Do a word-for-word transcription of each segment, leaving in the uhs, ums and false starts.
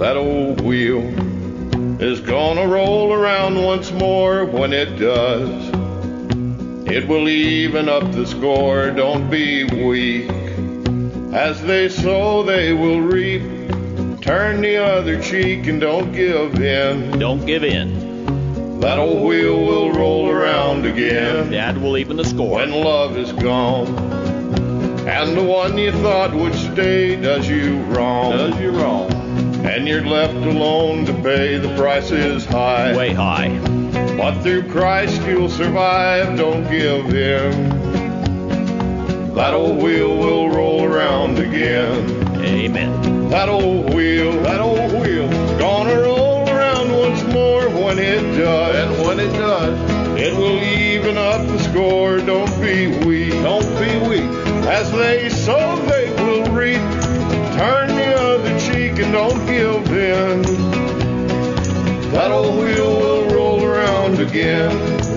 That old wheel is gonna roll around once more. When it does, it will even up the score. Don't be weak. As they sow, they will reap. Turn the other cheek and don't give in. Don't give in. That old wheel will roll around again. That will even the score. When love is gone, and the one you thought would stay does you wrong. Does you wrong. And you're left alone to pay. The price is high. Way high. But through Christ you'll survive. Don't give in. That old wheel will roll around again. Amen. That old wheel, that old wheel, gonna roll around once more. When it does, and when it does, it will even up the score. Don't be weak, don't be weak. As they sow, they will reap. Turn the other cheek and don't give in. That old wheel will roll around again.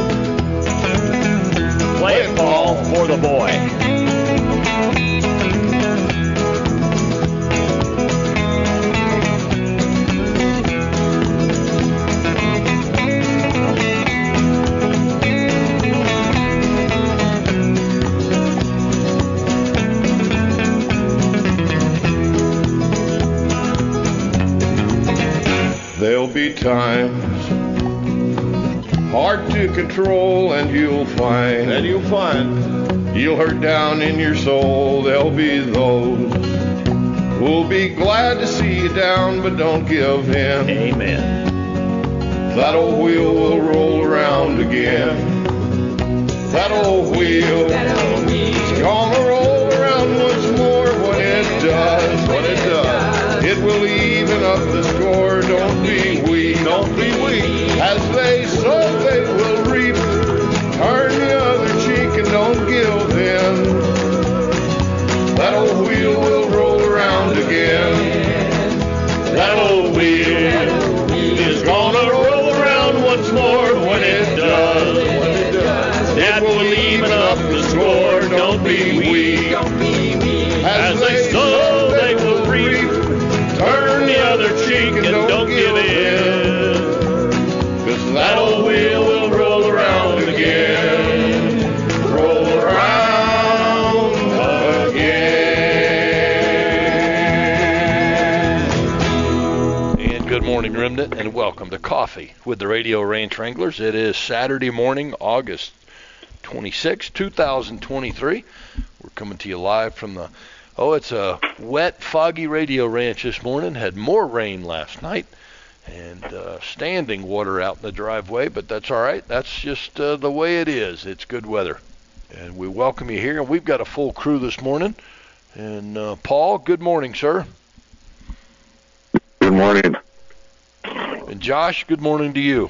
Play it, Paul, for the boy. There'll be times hard to control, and you'll find, and you'll find, you'll hurt down in your soul. There'll be those who'll be glad to see you down, but don't give in. Amen. That old wheel will roll around again. That old wheel is gonna roll around once more. When it does, when it does, it will even up the score. Don't be weak, don't be weak. As they sow, they will reap. Turn the other cheek and don't give in. That old wheel will roll around again. That old wheel is gonna roll around once more. When it does, when it does, it will even up the score. Don't be weak. As they sow, they will reap. Turn the other cheek and don't give in. 'Cause that old wheel will roll around again. Roll around again. And good morning, Remnant, and welcome to Coffee with the Radio Ranch Wranglers. It is Saturday morning, August twenty-sixth, two thousand twenty-three. We're coming to you live from the Oh, it's a wet, foggy Radio Ranch this morning. Had more rain last night and uh, standing water out in the driveway, but that's all right. That's just uh, the way it is. It's good weather. And we welcome you here. And we've got a full crew this morning. And uh, Paul, good morning, sir. Good morning. And Josh, good morning to you.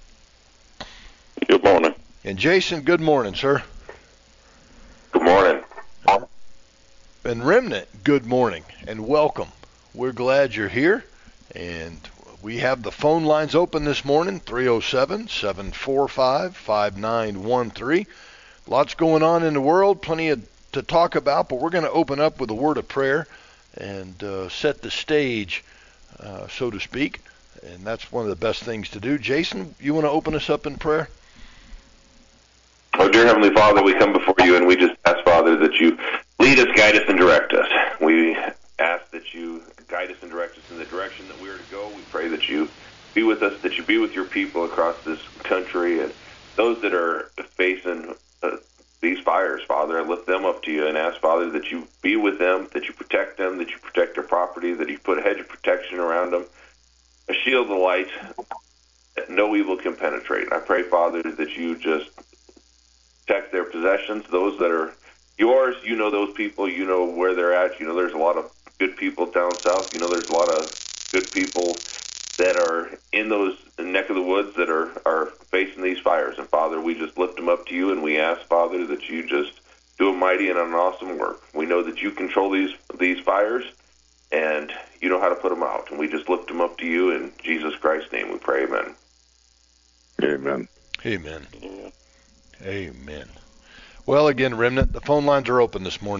Good morning. And Jason, good morning, sir. Good morning. And Remnant, good morning and welcome. We're glad you're here, and we have the phone lines open this morning, three oh seven, seven four five, five nine one three. Lots going on in the world, plenty of, to talk about, but we're going to open up with a word of prayer and uh, set the stage, uh, so to speak, and that's one of the best things to do. Jason, you want to open us up in prayer? Oh, dear Heavenly Father, we come before you and we just ask, Father, that you lead us, guide us, and direct us. We ask that you guide us and direct us in the direction that we are to go. We pray that you be with us, that you be with your people across this country and those that are facing uh, these fires, Father. I lift them up to you and ask, Father, that you be with them, that you protect them, that you protect their property, that you put a hedge of protection around them, a shield of light that no evil can penetrate. I pray, Father, that you just protect their possessions, those that are yours. You know those people. You know where they're at. You know there's a lot of good people down south. You know there's a lot of good people that are in those neck of the woods that are, are facing these fires. And, Father, we just lift them up to you, and we ask, Father, that you just do a mighty and an awesome work. We know that you control these these fires, and you know how to put them out. And we just lift them up to you. In Jesus Christ's name we pray, amen. Amen. Amen. Amen. Well, again, Remnant, the phone lines are open this morning.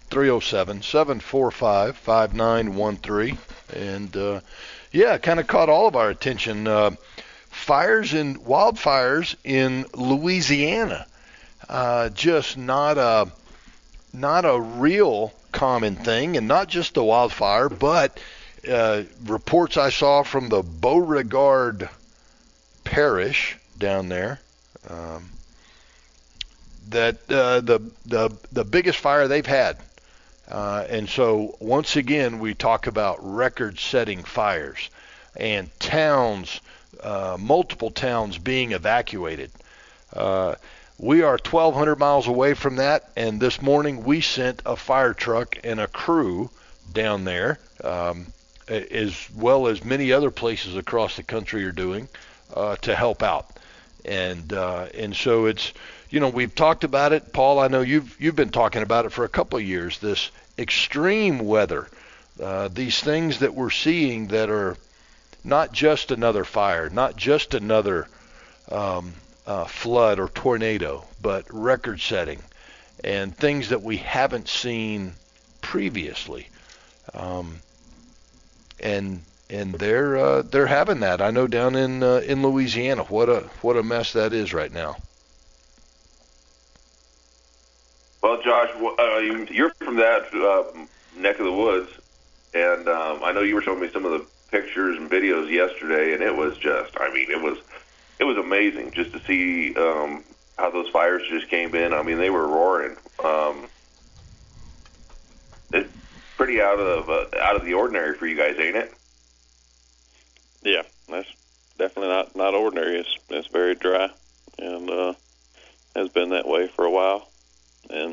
three oh seven, seven four five, five nine one three. And, uh, yeah, it kind of caught all of our attention. Uh, fires and wildfires in Louisiana, uh, just not a, not a real common thing, and not just the wildfire, but uh, reports I saw from the Beauregard Parish down there, um, that uh, the the the biggest fire they've had. Uh, and so once again, we talk about record-setting fires and towns, uh, multiple towns being evacuated. Uh, we are twelve hundred miles away from that, and this morning we sent a fire truck and a crew down there, um, as well as many other places across the country are doing, uh, to help out. And uh, and so it's, you know, we've talked about it. Paul, I know you've you've been talking about it for a couple of years, this extreme weather, uh, these things that we're seeing that are not just another fire, not just another um, uh, flood or tornado, but record-setting, and things that we haven't seen previously. Um, and and they're uh, they're having that. I know down in uh, in Louisiana, what a what a mess that is right now. Well, Josh, uh, you're from that uh, neck of the woods, and um, I know you were showing me some of the pictures and videos yesterday, and it was just, I mean, it was it was amazing just to see um, how those fires just came in. I mean, they were roaring. Um, it's pretty out of uh, out of the ordinary for you guys, ain't it? Yeah, that's definitely not, not ordinary. It's it's very dry, and uh, has been that way for a while. And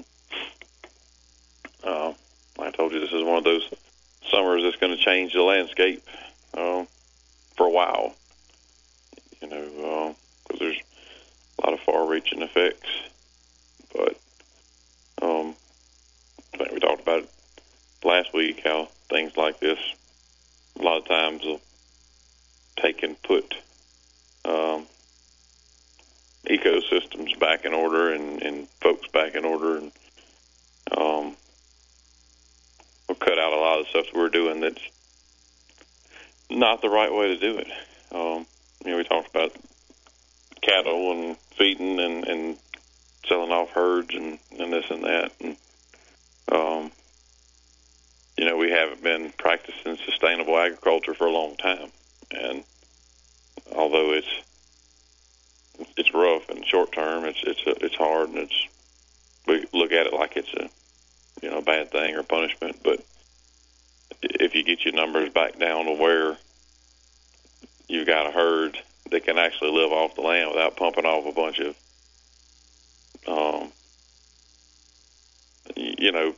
uh, I told you, this is one of those summers that's going to change the landscape uh, for a while. You know, because uh, there's a lot of far-reaching effects. But um, I think we talked about it last week, how things like this a lot of times will take and put um, ecosystems back in order, and, and folks back in order, and um, we'll cut out a lot of the stuff that we're doing that's not the right way to do it. Um, you know, we talked about cattle and feeding and, and selling off herds and, and this and that. And, um, you know, we haven't been practicing sustainable agriculture for a long time. And although it's it's rough in the short term, it's it's it's hard, and it's we look at it like it's a you know bad thing or punishment. But if you get your numbers back down to where you've got a herd that can actually live off the land without pumping off a bunch of um, you know,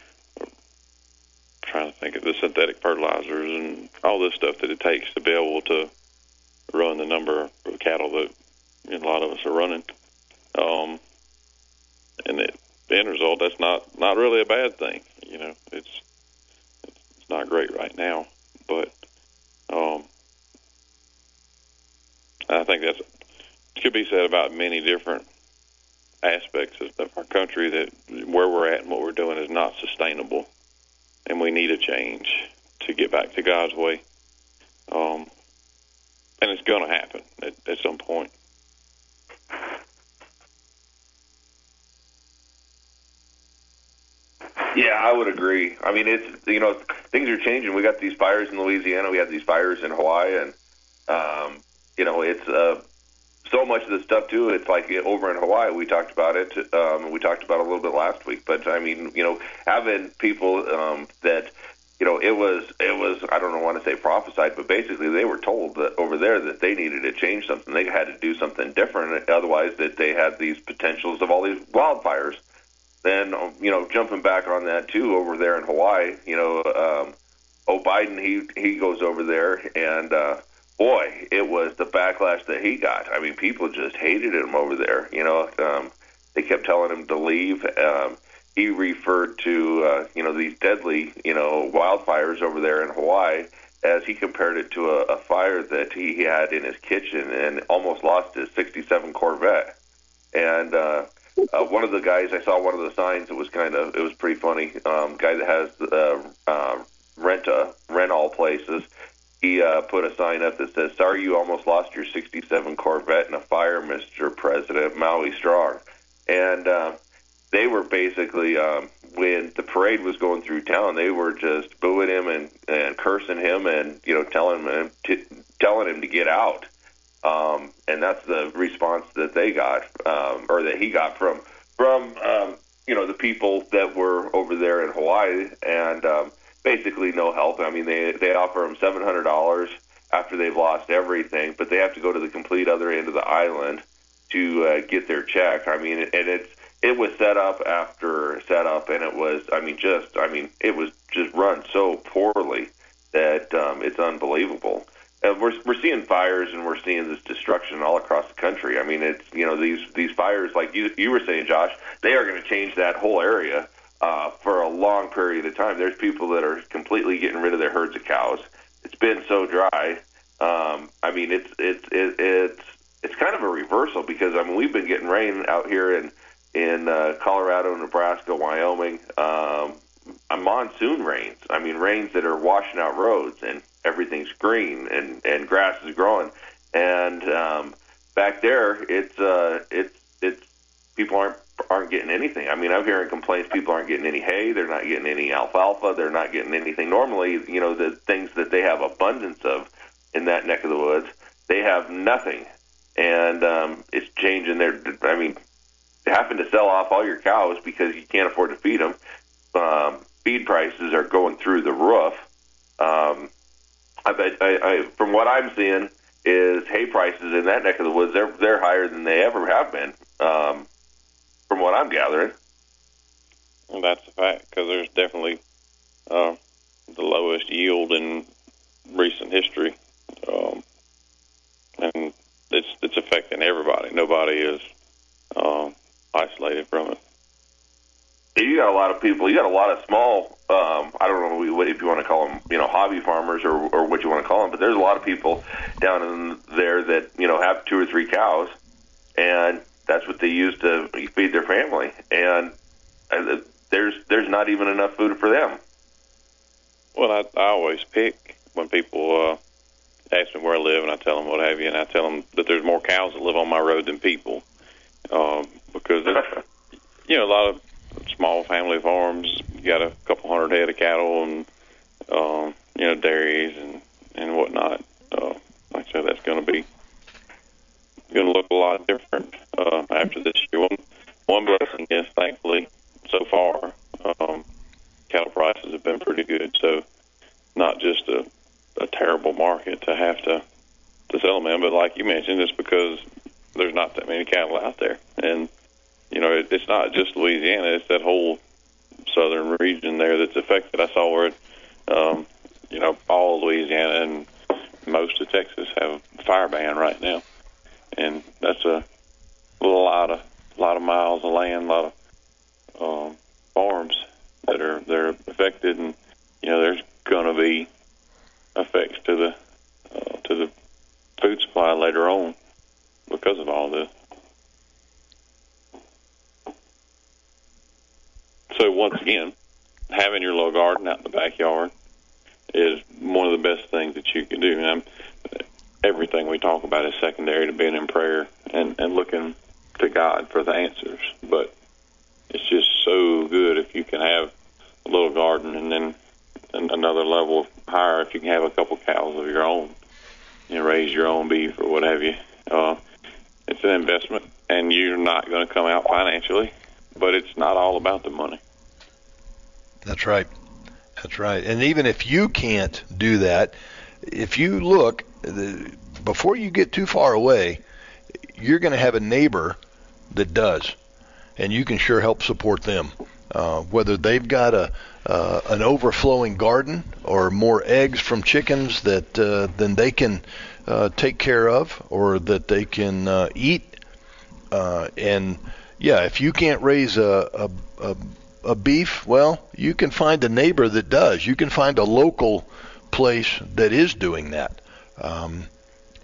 trying to think of the synthetic fertilizers and all this stuff that it takes to be able to run the number of cattle that you know, a lot of us are running. Um, and it, the end result, that's not, not really a bad thing. You know, it's it's not great right now, but um, I think that's could be said about many different aspects of, of our country, that where we're at and what we're doing is not sustainable, and we need a change to get back to God's way. Um, and it's going to happen at, at some point. Yeah, I would agree. I mean, it's, you know, things are changing. We got these fires in Louisiana. We have these fires in Hawaii. And, um, you know, it's uh, so much of the stuff, too. It's like over in Hawaii, we talked about it. Um, we talked about it a little bit last week. But, I mean, you know, having people um, that, you know, it was, it was, I don't want to say prophesied, but basically they were told that over there that they needed to change something. They had to do something different. Otherwise, that they had these potentials of all these wildfires. Then, you know, jumping back on that, too, over there in Hawaii, you know, um, oh, Biden, he, he goes over there, and, uh, boy, it was the backlash that he got. I mean, people just hated him over there, you know. Um, they kept telling him to leave. Um, he referred to, uh, you know, these deadly, you know, wildfires over there in Hawaii as he compared it to a, a fire that he, he had in his kitchen and almost lost his sixty-seven Corvette. And, uh, uh, one of the guys, I saw one of the signs. It was kind of, it was pretty funny. Um, guy that has uh, uh, rent a rent all places. He uh, put a sign up that says, "Sorry, you almost lost your sixty-seven Corvette in a fire, Mister President, Maui Strong." And uh, they were basically, um, when the parade was going through town, they were just booing him and, and cursing him and, you know, telling him to, telling him to get out. Um, and that's the response that they got, um, or that he got from, from um, you know, the people that were over there in Hawaii, and um, basically no help. I mean, they, they offer them seven hundred dollars after they've lost everything, but they have to go to the complete other end of the island to uh, get their check. I mean, and it's, it was set up after set up, and it was, I mean, just, I mean, it was just run so poorly that um, it's unbelievable. And we're we're seeing fires, and we're seeing this destruction all across the country. I mean, it's, you know, these these fires, like you you were saying, Josh, they are going to change that whole area uh, for a long period of time. There's people that are completely getting rid of their herds of cows. It's been so dry. Um, I mean, it's it's it, it's it's kind of a reversal, because I mean, we've been getting rain out here in in uh, Colorado, Nebraska, Wyoming, um, monsoon rains. I mean, rains that are washing out roads, and everything's green, and, and grass is growing. And um, back there, it's uh, it's it's people aren't aren't getting anything. I mean, I'm hearing complaints. People aren't getting any hay. They're not getting any alfalfa. They're not getting anything. Normally, you know, the things that they have abundance of in that neck of the woods, they have nothing. And um, it's changing their. I mean, having to sell off all your cows because you can't afford to feed them. Um, feed prices are going through the roof. Um, I bet, I, I, from what I'm seeing, is hay prices in that neck of the woods, they're they're higher than they ever have been. Um, from what I'm gathering. Well, that's a fact, because there's definitely uh, the lowest yield in recent history, um, and it's it's affecting everybody. Nobody is uh, isolated from it. You got a lot of people. You got a lot of small. Um, I don't know what, if you want to call them, you know, hobby farmers or, or what you want to call them. But there's a lot of people down in there that, you know, have two or three cows, and that's what they use to feed their family. And uh, there's there's not even enough food for them. Well, I, I always pick when people uh, ask me where I live, and I tell them what have you, and I tell them that there's more cows that live on my road than people, um, because it's, you know, a lot of small family farms. You got a couple hundred head of cattle, and um, you know, dairies and and whatnot. Uh, like I said, that's going to be going to look a lot different uh, after this year. One, one blessing is, thankfully, so far, um, cattle prices have been pretty good. So, not just a, a terrible market to have to to sell them in, but like you mentioned, it's because there's not that many cattle out there, and you know, it, it's not just Louisiana; it's that whole southern region there that's affected. I saw where, it, um, you know, all Louisiana and most of Texas have a fire ban right now, and that's a lot of lot of miles of land, a lot of um, farms that are they're affected, and you know, there's going to be effects to the uh, to the food supply later on because of all this. So once again, having your little garden out in the backyard is one of the best things that you can do. And everything we talk about is secondary to being in prayer and, and looking to God for the answers. But it's just so good if you can have a little garden, and then another level higher if you can have a couple cows of your own, you know, raise your own beef or what have you. Uh, it's an investment, and you're not going to come out financially, but it's not all about the money. That's right. That's right. And even if you can't do that, if you look, the, before you get too far away, you're going to have a neighbor that does, and you can sure help support them. Uh, whether they've got a uh, an overflowing garden or more eggs from chickens that uh, then they can uh, take care of, or that they can uh, eat. Uh, and yeah, if you can't raise a, a, a a beef, well, you can find a neighbor that does. You can find a local place that is doing that. Um,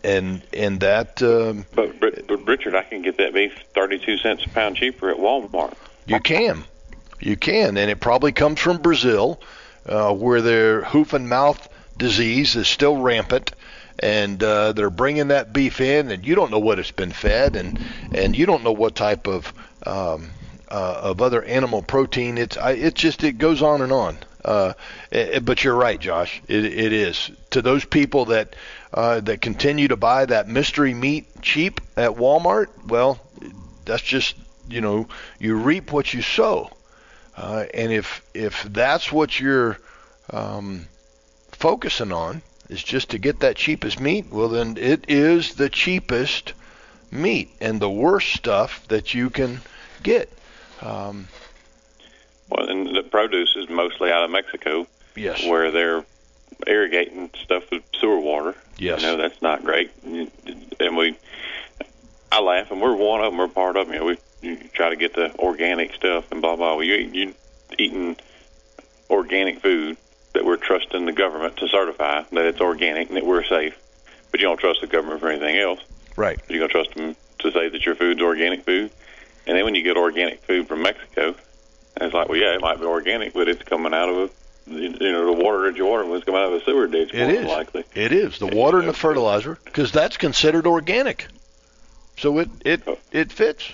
and and that. Um, but, but Richard, I can get that beef thirty-two cents a pound cheaper at Walmart. You can, you can, and it probably comes from Brazil, uh, where their hoof and mouth disease is still rampant. And uh, they're bringing that beef in, and you don't know what it's been fed, and and you don't know what type of um, uh, of other animal protein. It's I, it just it goes on and on. Uh, it, but you're right, Josh. It, it is to those people that uh, that continue to buy that mystery meat cheap at Walmart. Well, that's just you know you reap what you sow, uh, and if if that's what you're um, focusing on, is just to get that cheapest meat, well then it is the cheapest meat and the worst stuff that you can get. Um, well, and the produce is mostly out of Mexico. Yes. Where they're irrigating stuff with sewer water. Yes. You know, that's not great. And we, I laugh, and we're one of them, we're part of them. You know, we you try to get the organic stuff and blah, blah. Well, you, you eating organic food that we're trusting the government to certify that it's organic and that we're safe, but you don't trust the government for anything else. Right. You're going to trust them to say that your food's organic food. And then when you get organic food from Mexico, it's like, well, yeah, it might be organic, but it's coming out of a, you know, the water that you're watering was coming out of a sewer ditch. It is. Likely. It is. The water and the fertilizer, because that's considered organic. So it, it, it fits.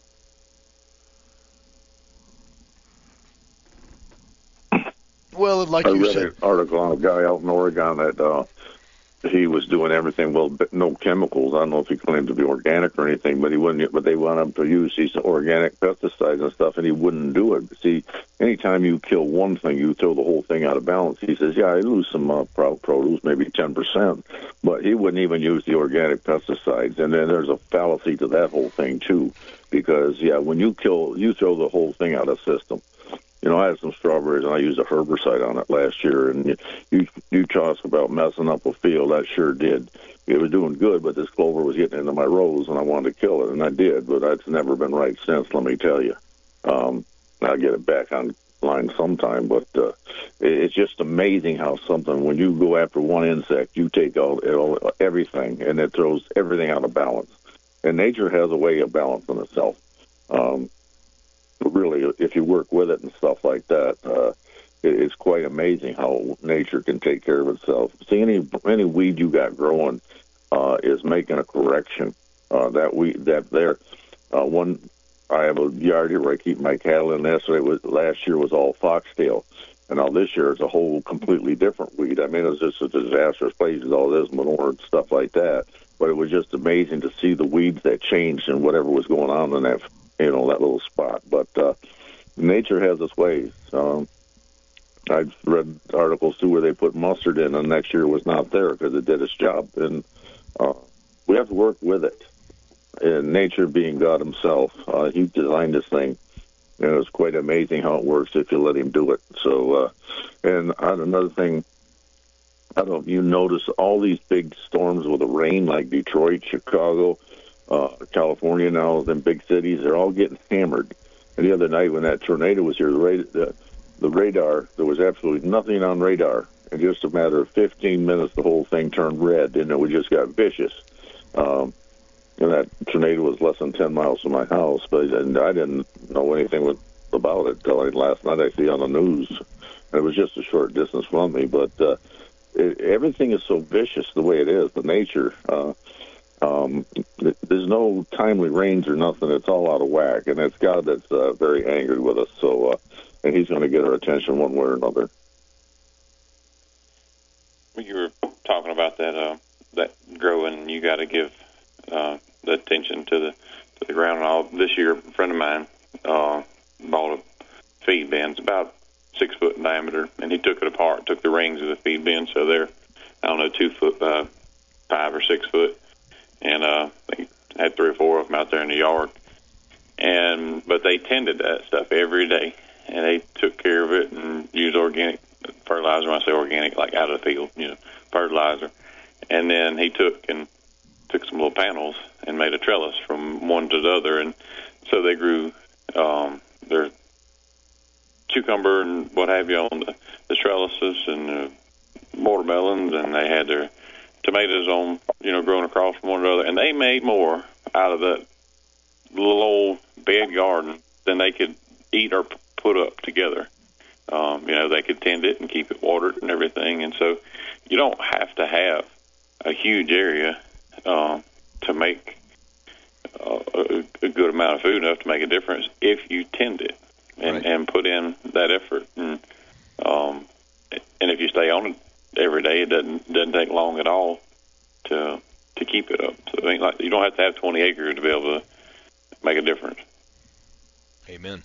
Well, like I you read said, an article on a guy out in Oregon that uh, he was doing everything, well, no chemicals. I don't know if he claimed to be organic or anything, but he wouldn't. But they wanted him to use these organic pesticides and stuff, and he wouldn't do it. See, anytime you kill one thing, you throw the whole thing out of balance. He says, yeah, I lose some uh, produce, maybe ten percent, but he wouldn't even use the organic pesticides. And then there's a fallacy to that whole thing, too, because, yeah, when you kill, you throw the whole thing out of system. You know, I had some strawberries, and I used a herbicide on it last year, and you you, you talk about messing up a field. I sure did. It was doing good, but this clover was getting into my rows, and I wanted to kill it, and I did, but it's never been right since, let me tell you. Um, I'll get it back online sometime, but uh, it, it's just amazing how something, when you go after one insect, you take all, all everything, and it throws everything out of balance. And nature has a way of balancing itself. Um Really, if you work with it and stuff like that, uh, it, it's quite amazing how nature can take care of itself. See, any any weed you got growing uh, is making a correction. Uh, that weed, that there, uh, one, I have a yard here where I keep my cattle in. Yesterday was last year was all foxtail, and now this year it's a whole completely different weed. I mean, it's just a disastrous place with all this manure and stuff like that. But it was just amazing to see the weeds that changed and whatever was going on in that. You know, that little spot. But uh, nature has its ways. Um, I've read articles, too, where they put mustard in, and next year was not there because it did its job. And uh, we have to work with it. And nature being God himself, uh, he designed this thing. And it's quite amazing how it works if you let him do it. So, uh, and another thing, I don't know if you notice all these big storms with the rain, like Detroit, Chicago, Uh, California now, in big cities, they're all getting hammered. And the other night when that tornado was here, the, ra- the, the radar, there was absolutely nothing on radar. In just a matter of fifteen minutes, the whole thing turned red, and it just got vicious. Um, and that tornado was less than ten miles from my house, but and I didn't know anything with, about it until last night I see on the news. And it was just a short distance from me, but uh, it, everything is so vicious the way it is, the nature. Uh, Um, there's no timely rains or nothing. It's all out of whack, and it's God that's uh, very angry with us. So, uh, and He's going to get our attention one way or another. You were talking about that uh, that growing. You got to give uh, the attention to the to the ground and all. This year, a friend of mine uh, bought a feed bin. It's about six foot in diameter, and he took it apart, took the rings of the feed bin, so they're I don't know two foot, uh, five or six foot. And uh, they had three or four of them out there in the yard. And but they tended that stuff every day, and they took care of it and used organic fertilizer. When I say organic, like out of the field, you know, fertilizer. And then he took and took some little panels and made a trellis from one to the other, and so they grew um, their cucumber and what have you on the, the trellises and the watermelons, and they had their tomatoes on, you know, growing across from one another, and they made more out of that little old bed garden than they could eat or p- put up together. Um, you know, they could tend it and keep it watered and everything, and so you don't have to have a huge area um, to make uh, a, a good amount of food enough to make a difference if you tend it and, right. and put in that effort. And um, and if you stay on it every day, it doesn't doesn't take long at all to to keep it up. So I mean, like, you don't have to have twenty acres to be able to make a difference. Amen.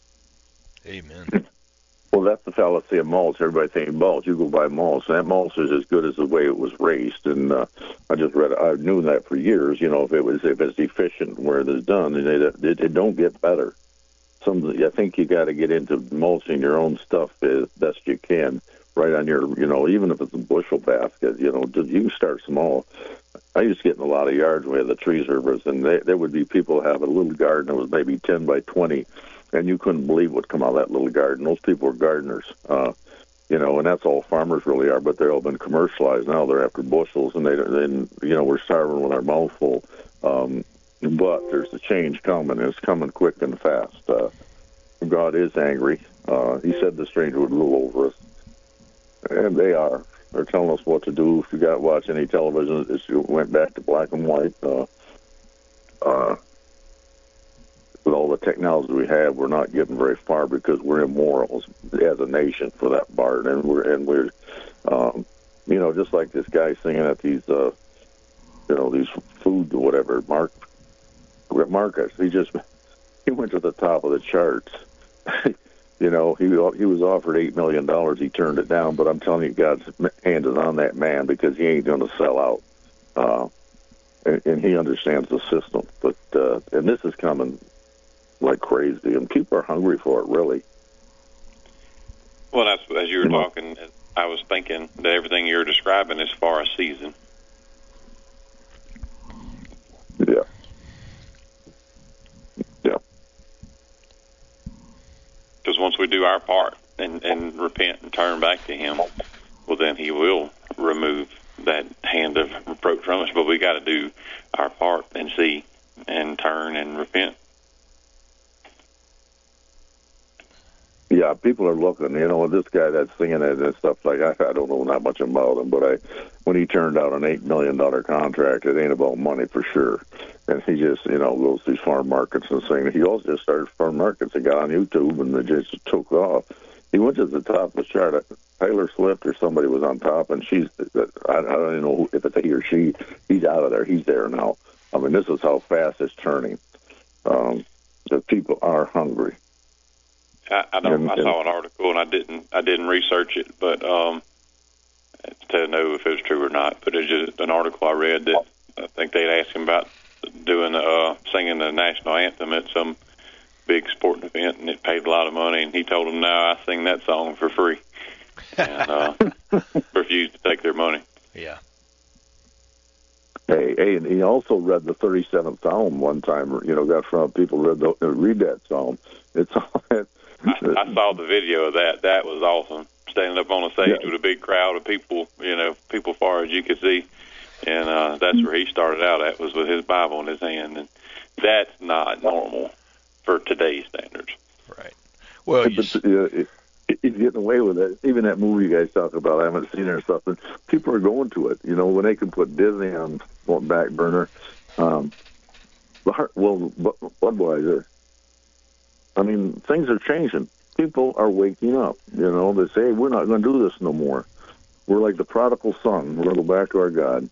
Amen. Well, that's the fallacy of mulch. Everybody thinks mulch. You go buy mulch. That mulch is as good as the way it was raised. And uh, I just read. I knew that for years. You know, if it was if it's efficient where it is done, and it, it, it don't get better. Some I think you got to get into mulching your own stuff as best you can, right on your. You know, even if it's a bushel basket. You know, you can start small. I used to get in a lot of yards where the tree service, and they, there would be people who have a little garden that was maybe ten by twenty. And you couldn't believe what come out of that little garden. Those people were gardeners, uh, you know, and that's all farmers really are. But they've all been commercialized now. They're after bushels, and they, they you know, we're starving with our mouth full. Um, but there's a change coming. And it's coming quick and fast. Uh, God is angry. Uh, he said the stranger would rule over us, and they are. They're telling us what to do. If you got to watch any television, it went back to black and white. Uh, uh, With all the technology we have, we're not getting very far because we're immoral as a nation for that part, and we're and we're, um, you know, just like this guy singing at these, uh, you know, these food or whatever, Mark, Marcus. He just he went to the top of the charts. You know, he he was offered eight million dollars. He turned it down, but I'm telling you, God's hand is on that man because he ain't going to sell out, uh, and, and he understands the system. But uh, and this is coming like crazy, and people are hungry for it, really. Well, that's as you were you know? talking, I was thinking that everything you're describing is for a season. Yeah. Yeah. Because once we do our part and, and repent and turn back to Him, well, then He will remove that hand of reproach from us. But we got to do our part and see and turn and repent. Yeah, people are looking. You know, this guy that's singing it and stuff like I, I don't know that much about him, but I, when he turned out an eight million dollar contract, it ain't about money for sure. And he just, you know, goes to these farm markets and singing. He also just started farm markets. He got on YouTube and it just took off. He went to the top of the chart. Taylor Swift or somebody was on top, and she's. I, I don't even know if it's a he or she. He's out of there. He's there now. I mean, this is how fast it's turning. Um, the people are hungry. I, I don't. I saw an article and I didn't. I didn't research it, but um, to know if it was true or not. But it's just an article I read that I think they'd asked him about doing uh, singing the national anthem at some big sporting event, and it paid a lot of money. And he told them, "No, I sing that song for free," and uh, refused to take their money. Yeah. Hey, hey, and he also read the thirty-seventh Psalm one time. You know, got from people read the, read that Psalm. It's all. I, I saw the video of that. That was awesome. Standing up on a stage yeah. with a big crowd of people, you know, people far as you could see. And uh, that's where he started out at, was with his Bible in his hand. And that's not normal for today's standards. Right. Well, you but, uh, it, he's getting away with it. Even that movie you guys talk about, I haven't seen it or something. People are going to it. You know, when they can put Disney on back burner. Um, well, Budweiser. I mean, things are changing. People are waking up. You know, they say, hey, we're not going to do this no more. We're like the prodigal son. We're going to go back to our God.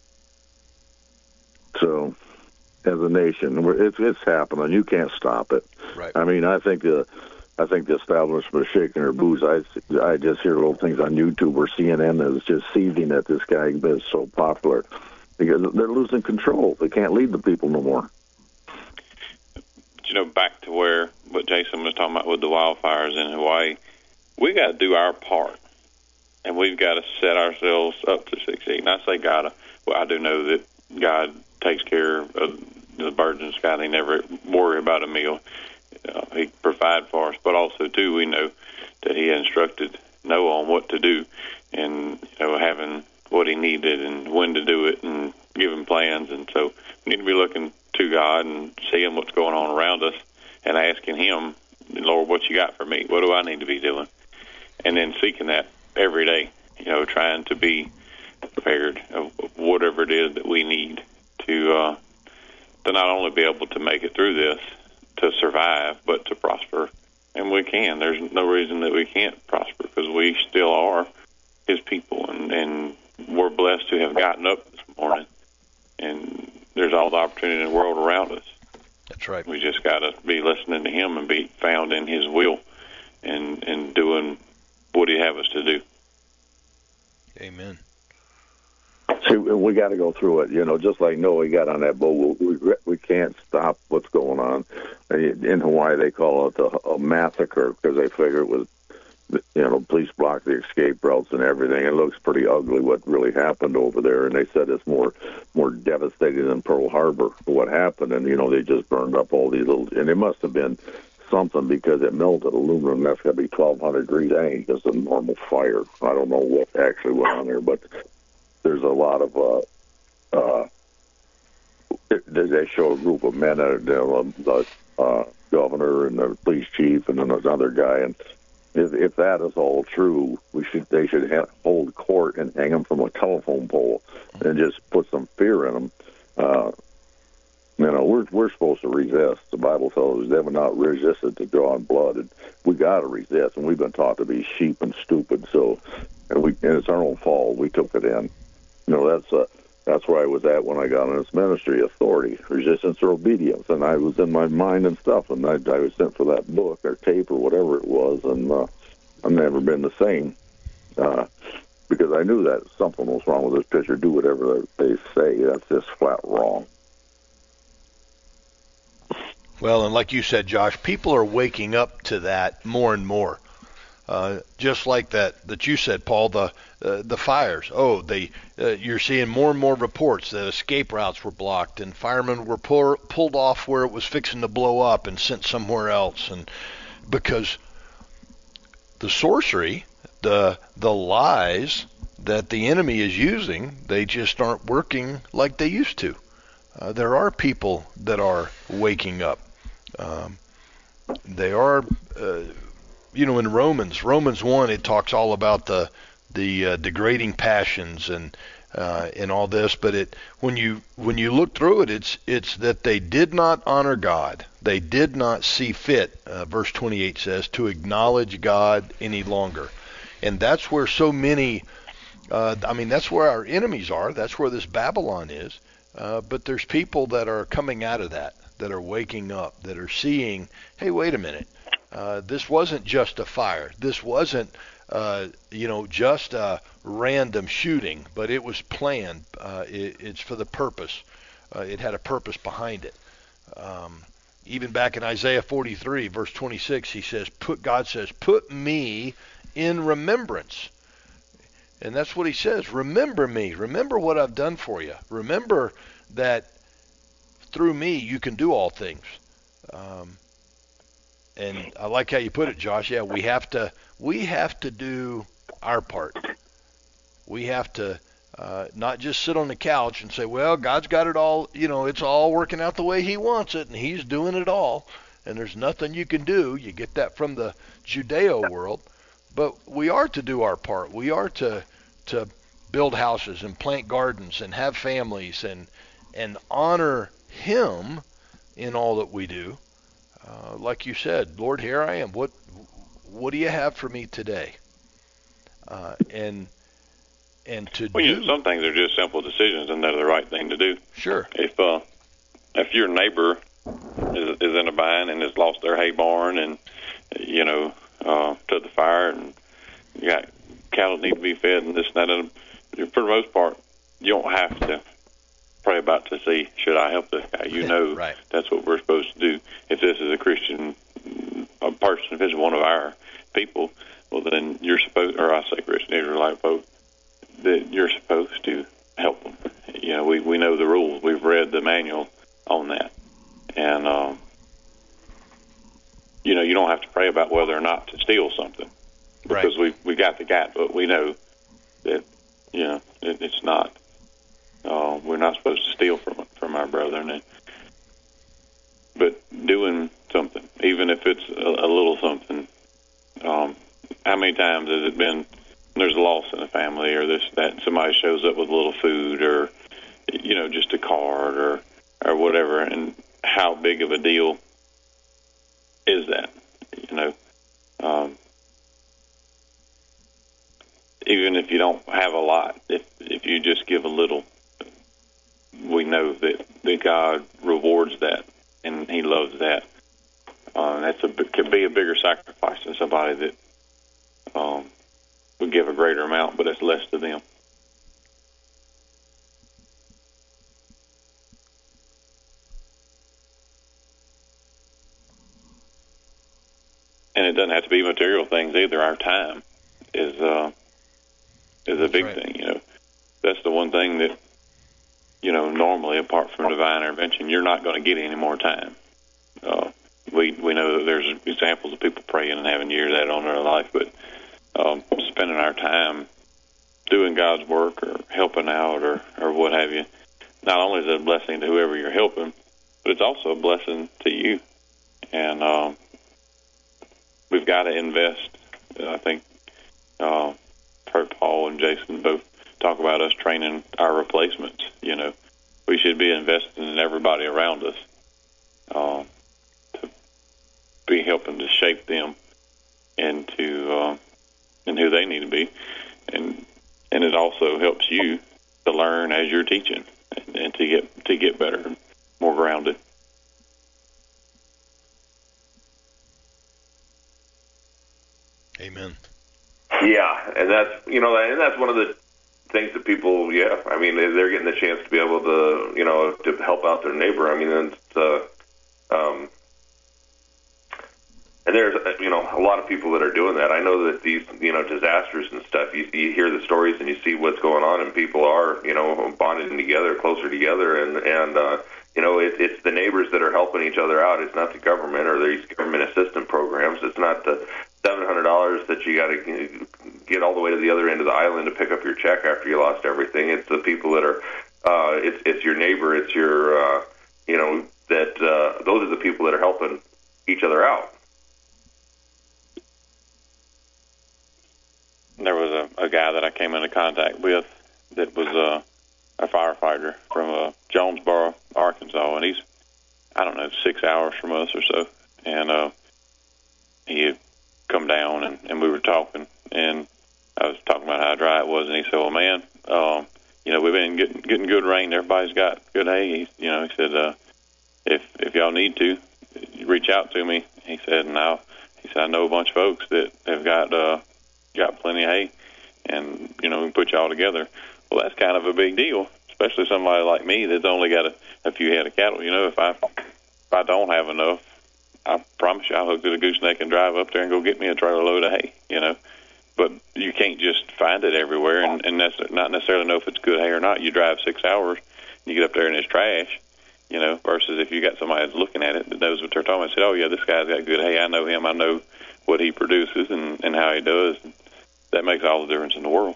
So, as a nation, we're, it's it's happening. You can't stop it. Right. I mean, I think the I think the establishment is shaking their boots. I I just hear little things on YouTube where C N N is just seething that this guy is so popular because they're losing control. They can't lead the people no more. You know, back to where what Jason was talking about with the wildfires in Hawaii, we got to do our part, and we've got to set ourselves up to succeed. And I say gotta, well, I do know that God takes care of the birds in the sky. They never worry about a meal. Uh, he provides for us, but also too, we know that He instructed Noah on what to do, and you know, having what he needed and when to do it and give him plans. And so we need to be looking to God and seeing what's going on around us and asking him, Lord, what you got for me? What do I need to be doing? And then seeking that every day, you know, trying to be prepared of whatever it is that we need to uh, to not only be able to make it through this, to survive, but to prosper. And we can. There's no reason that we can't prosper because we still are his people, and, and we're blessed to have gotten up this morning, and there's all the opportunity in the world around us. That's right. We just got to be listening to him and be found in his will and, and doing what he have us to do. Amen. See, we got to go through it, you know, just like Noah got on that boat. We, we, we can't stop what's going on. In Hawaii, they call it a, a massacre because they figure it was, you know, police block the escape routes and everything. It looks pretty ugly what really happened over there, and they said it's more more devastating than Pearl Harbor, what happened. And, you know, they just burned up all these little, and it must have been something because it melted aluminum. That's got to be twelve hundred degrees. That ain't just a normal fire. I don't know what actually went on there, but there's a lot of, uh, uh, they show a group of men, uh, the uh, governor and the police chief and then another guy, and if, if that is all true, we should they should ha- hold court and hang them from a telephone pole and just put some fear in them. Uh, you know, we're we're supposed to resist. The Bible tells us they have not resisted to drawing blood, and we got to resist. And we've been taught to be sheep and stupid, so and we and it's our own fault. We took it in. You know, that's uh, that's where I was at when I got in this ministry: authority, resistance, or obedience. And I was in my mind and stuff, and I, I was sent for that book or tape or whatever it was, and uh, I've never been the same uh, because I knew that something was wrong with this picture. Do whatever they say. That's just flat wrong. Well, and like you said, Josh, people are waking up to that more and more. Uh, just like that, that you said, Paul, the uh, the fires. Oh, they uh, you're seeing more and more reports that escape routes were blocked and firemen were pull, pulled off where it was fixing to blow up and sent somewhere else. And because the sorcery, the the lies that the enemy is using, they just aren't working like they used to. Uh, there are people that are waking up. Um, they are. Uh, You know, in Romans, Romans one, it talks all about the the uh, degrading passions and uh, and all this. But it when you when you look through it, it's it's that they did not honor God. They did not see fit. Uh, verse twenty-eight says to acknowledge God any longer, and that's where so many. Uh, I mean, that's where our enemies are. That's where this Babylon is. Uh, but there's people that are coming out of that, that are waking up, that are seeing, hey, wait a minute. Uh, this wasn't just a fire. This wasn't, uh, you know, just a random shooting, but it was planned. Uh, it, it's for the purpose. Uh, it had a purpose behind it. Um, even back in Isaiah forty-three, verse twenty-six, he says, "Put God says, put me in remembrance." And that's what he says. Remember me. Remember what I've done for you. Remember that through me you can do all things. Um, And I like how you put it, Josh. Yeah, we have to we have to do our part. We have to uh, not just sit on the couch and say, well, God's got it all, you know, it's all working out the way he wants it, and he's doing it all, and there's nothing you can do. You get that from the Judeo world. But we are to do our part. We are to to build houses and plant gardens and have families and and honor him in all that we do. Uh, like you said, Lord, here I am. What what do you have for me today? Uh, and and to well, do, you know, some things are just simple decisions, and they're the right thing to do. Sure. If uh, if your neighbor is, is in a bind and has lost their hay barn, and you know, uh, to the fire, and you got cattle need to be fed, and this and that, and for the most part, you don't have to pray about to see, should I help this guy? You know, right. That's what we're supposed to do. If this is a Christian a person, if it's one of our people, well, then you're supposed, or I say Christian Israelite folk, that you're supposed to help them. You know, we, we know the rules. We've read the manual on that. And, um, you know, you don't have to pray about whether or not to steal something. Because right. we we got the guy, but we know that, you know, it, it's it's not. Uh, we're not supposed to steal from from our brethren, and, but doing something, even if it's a, a little something. Um, how many times has it been? There's a loss in the family, or this that somebody shows up with a little food, or you know, just a card, or or whatever, and how big of a deal is that? You know, um, even if you don't have a lot, if if you just give a little, we know that, that God rewards that, and He loves that. Uh, and that's a could be a bigger sacrifice than somebody that um, would give a greater amount, but it's less to them. And it doesn't have to be material things either. Our time is uh, is a big right. thing. You know, that's the one thing that, you know, normally apart from divine intervention, you're not going to get any more time. Uh, we we know that there's examples of people praying and having years out on their life, but um, spending our time doing God's work or helping out or, or what have you, not only is it a blessing to whoever you're helping, but it's also a blessing to you. And um, we've got to invest. I think uh, heard Paul and Jason both talk about us training our replacements. You know, we should be investing in everybody around us uh, to be helping to shape them into uh, and who they need to be, and and it also helps you to learn as you're teaching and, and to get to get better, and more grounded. Amen. Yeah, and that's you know, and that's one of the things that people, yeah, I mean, they're getting the chance to be able to, you know, to help out their neighbor. I mean, it's, uh, um, and there's, you know, a lot of people that are doing that. I know that these, you know, disasters and stuff, you, you hear the stories and you see what's going on, and people are, you know, bonding together, closer together, and, and uh, you know, it, it's the neighbors that are helping each other out. It's not the government or these government assistance programs. It's not the seven hundred dollars that you got to get all the way to the other end of the island to pick up your check after you lost everything. It's the people that are, uh, it's it's your neighbor. It's your, uh, you know, that uh, those are the people that are helping each other out. There was a, a guy that I came into contact with that was uh, a firefighter from uh, Jonesboro, Arkansas, and he's, I don't know, six hours from us or so, and uh, he had come down, and, and we were talking, and I was talking about how dry it was, and he said, well, man, um, you know, we've been getting, getting good rain. Everybody's got good hay. He, you know, he said, uh, if if y'all need to, reach out to me. He said, and I'll, he said, I know a bunch of folks that have got uh, got plenty of hay, and, you know, we can put y'all together. Well, that's kind of a big deal, especially somebody like me that's only got a, a few head of cattle. You know, if I if I don't have enough, I promise you I'll hook to the gooseneck and drive up there and go get me a trailer load of hay, you know. But you can't just find it everywhere, and, and that's not necessarily know if it's good hay or not. You drive six hours, and you get up there and it's trash, you know, versus if you got somebody that's looking at it that knows what they're talking about and said, oh, yeah, this guy's got good hay. I know him. I know what he produces and, and how he does. That makes all the difference in the world.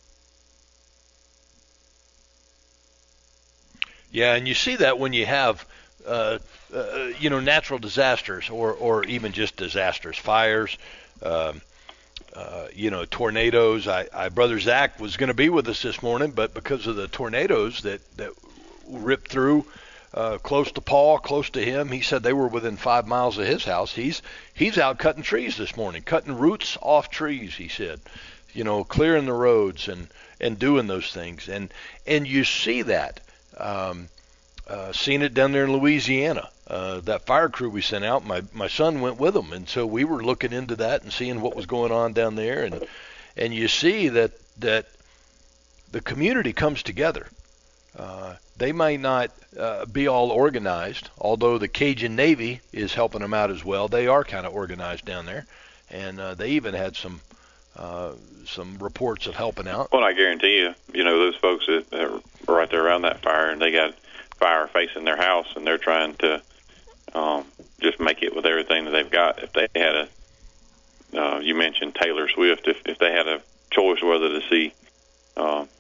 Yeah, and you see that when you have, uh, uh, you know, natural disasters or, or even just disasters, fires, um, uh, you know, tornadoes. I, I Brother Zach was going to be with us this morning, but because of the tornadoes that, that ripped through uh, close to Paul, close to him, he said they were within five miles of his house. He's he's out cutting trees this morning, cutting roots off trees, he said, you know, clearing the roads and, and doing those things. And, and you see that. Um, uh, seen it down there in Louisiana. Uh, that fire crew we sent out, my, my son went with them, and so we were looking into that and seeing what was going on down there, and and you see that that the community comes together. Uh, they might not uh, be all organized, although the Cajun Navy is helping them out as well. They are kind of organized down there, and uh, they even had some uh, some reports of helping out. Well, I guarantee you, you know, those folks that are right there around that fire, and they got fire facing their house, and they're trying to um, just make it with everything that they've got. If they had a, uh, you mentioned Taylor Swift, if, if they had a choice whether to see uh,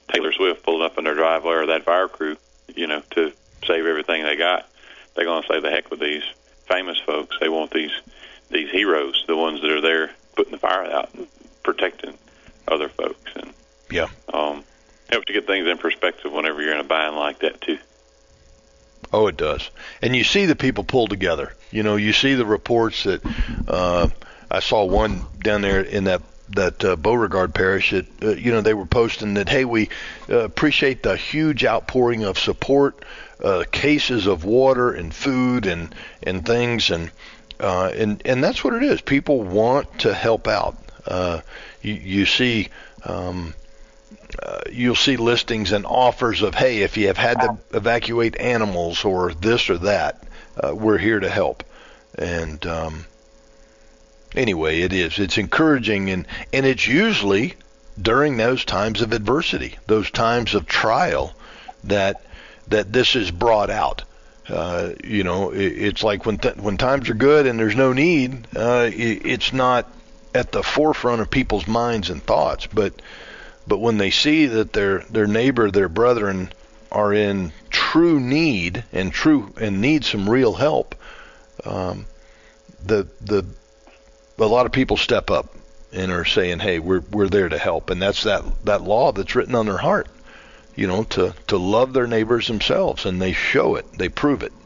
Taylor Swift pulled up in their driveway or that fire crew, you know, to save everything they got, they're going to say the heck with these famous folks. They want these these heroes, the ones that are there putting the fire out and protecting other folks. And yeah, um, helps to get things in perspective whenever you're in a bind like that too. Oh, it does. And you see the people pull together. You know, you see the reports that uh, I saw one down there in that that uh, Beauregard parish that, uh, you know, they were posting that, hey, we uh, appreciate the huge outpouring of support, uh, cases of water and food and, and things. And, uh, and, and that's what it is. People want to help out. Uh, you, you see, um, Uh, you'll see listings and offers of, hey, if you have had to evacuate animals or this or that, uh, we're here to help. And um, anyway, it is. It's encouraging, and, and it's usually during those times of adversity, those times of trial, that that this is brought out. Uh, you know, it, it's like when th- when times are good and there's no need, uh, it, it's not at the forefront of people's minds and thoughts, but But when they see that their their neighbor, their brethren, are in true need and true and need some real help, um, the the a lot of people step up and are saying, "Hey, we're we're there to help," and that's that that law that's written on their heart, you know, to to love their neighbors themselves, and they show it, they prove it.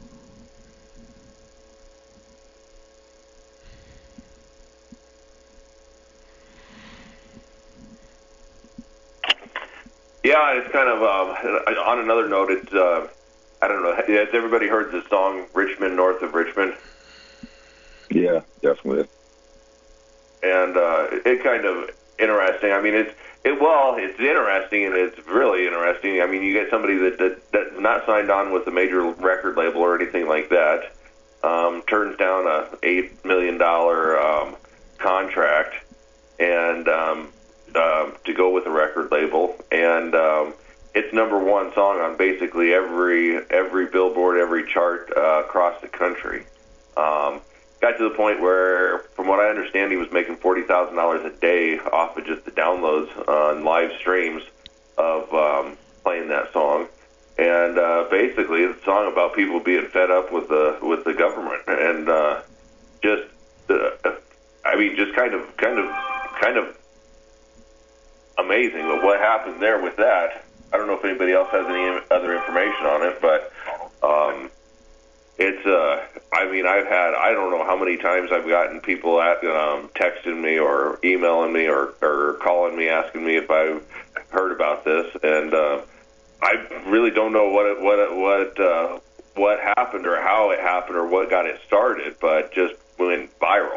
Yeah, it's kind of um, on another note. It's uh, I don't know. Has everybody heard the song "Richmond North of Richmond"? Yeah, definitely. And uh, it kind of interesting. I mean, it's it well, it's interesting and it's really interesting. I mean, you get somebody that that that's not signed on with a major record label or anything like that, um, turns down a eight million dollar um, contract, and um, uh, to go with a record label, and um, it's number one song on basically every every Billboard, every chart uh, across the country. Um, got to the point where, from what I understand, he was making forty thousand dollars a day off of just the downloads on live streams of um, playing that song. And uh, basically, it's a song about people being fed up with the with the government, and uh, just, uh, I mean, just kind of, kind of, kind of amazing. But what happened there with that? I don't know if anybody else has any other information on it, but um, it's. Uh, I mean, I've had. I don't know how many times I've gotten people at um, texting me or emailing me or, or calling me asking me if I heard about this, and. Uh, I really don't know what it, what it, what uh, what happened or how it happened or what got it started, but just went viral.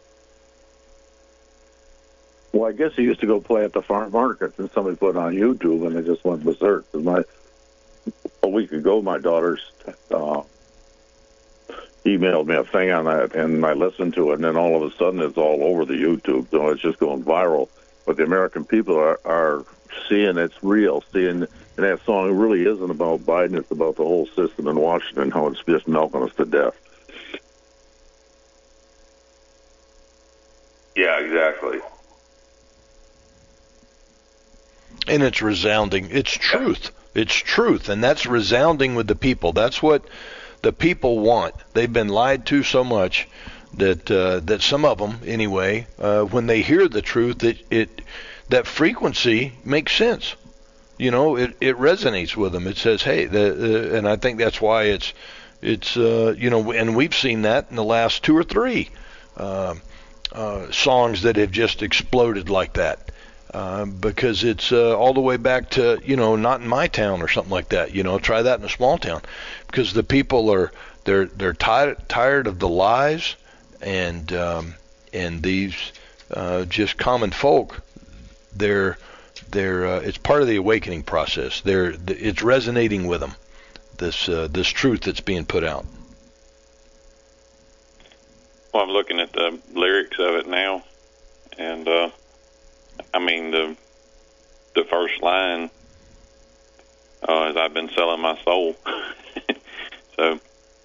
Well, I guess he used to go play at the farm markets, and somebody put it on YouTube, and it just went berserk. My a week ago, my daughter's uh, emailed me a thing on that, and I listened to it, and then all of a sudden, it's all over the YouTube, so it's just going viral. But the American people are, are seeing it's real, seeing. And that song really isn't about Biden. It's about the whole system in Washington, how it's just milking us to death. Yeah, exactly. And it's resounding. It's truth. It's truth. And that's resounding with the people. That's what the people want. They've been lied to so much that uh, that some of them, anyway, uh, when they hear the truth, it, it that frequency makes sense. You know, it, it resonates with them. It says, hey, the, uh, and I think that's why it's, it's uh, you know, and we've seen that in the last two or three uh, uh, songs that have just exploded like that. Uh, because it's uh, all the way back to, you know, Not in My Town or something like that. You know, try that in a small town. Because the people are, they're they're tired, tired of the lies and, um, and these uh, just common folk, they're, They're, uh, it's part of the awakening process. They're, it's resonating with them, this uh, this truth that's being put out. Well, I'm looking at the lyrics of it now, and uh, I mean the the first line uh, is "I've been selling my soul," so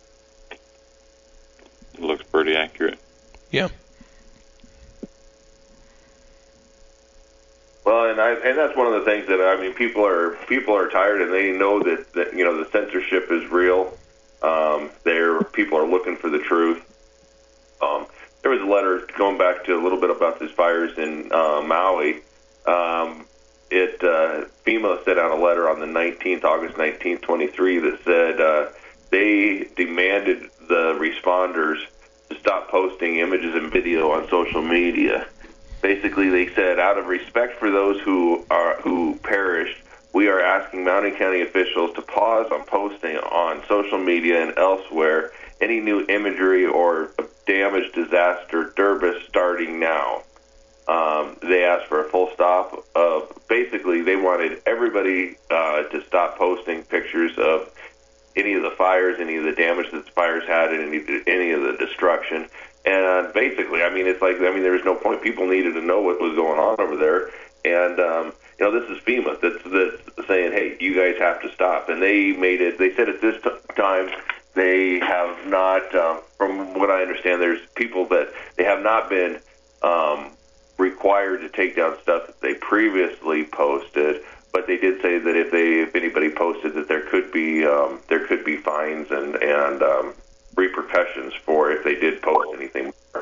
it looks pretty accurate. Yeah. Well, and and I, and that's one of the things that I mean, people are people are tired, and they know that, that you know the censorship is real. Um, there, people are looking for the truth. Um, there was a letter going back to a little bit about these fires in uh, Maui. Um, it uh, FEMA sent out a letter on the nineteenth, August nineteenth, twenty-three, that said uh, they demanded the responders to stop posting images and video on social media. Basically, they said, out of respect for those who are who perished, we are asking Mountain County officials to pause on posting on social media and elsewhere any new imagery or damage, disaster, dervis starting now. Um, they asked for a full stop of, basically, they wanted everybody uh, to stop posting pictures of any of the fires, any of the damage that the fires had, and any, any of the destruction. And basically, I mean, it's like, I mean, there was no point. People needed to know what was going on over there. And, um, you know, this is FEMA that's, that's saying, hey, you guys have to stop. And they made it, they said at this t- time, they have not, um, from what I understand, there's people that they have not been um, required to take down stuff that they previously posted. But they did say that if they, if anybody posted, that there could be, um, there could be fines and, and, um, repercussions for if they did post anything more.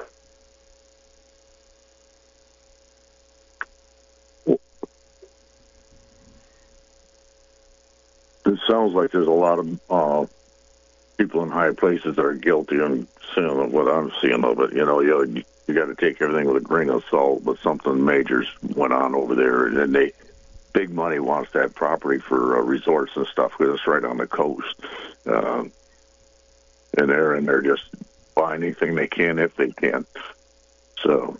It sounds like there's a lot of uh, people in high places that are guilty and seeing of what I'm seeing of it. You know, you you got to take everything with a grain of salt, but something major's went on over there, and they big money wants that property for uh, resorts and stuff because it's right on the coast. Uh, and they're and they're just buying anything they can if they can. So,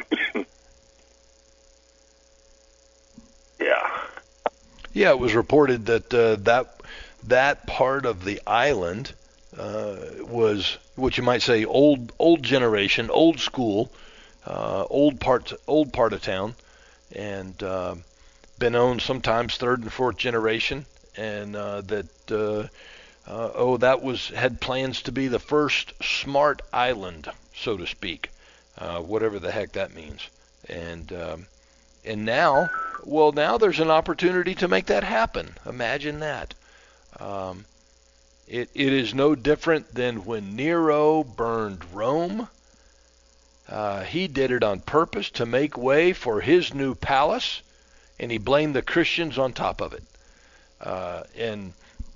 yeah, yeah. It was reported that uh, that that part of the island uh, was what you might say old old generation, old school, uh, old part old part of town, and uh, been owned sometimes third and fourth generation, and uh, that. Uh, Uh, oh, that was had plans to be the first smart island, so to speak, uh, whatever the heck that means. And um, and now, well, now there's an opportunity to make that happen. Imagine that. Um, it it is no different than when Nero burned Rome. Uh, he did it on purpose to make way for his new palace, and he blamed the Christians on top of it. Uh, and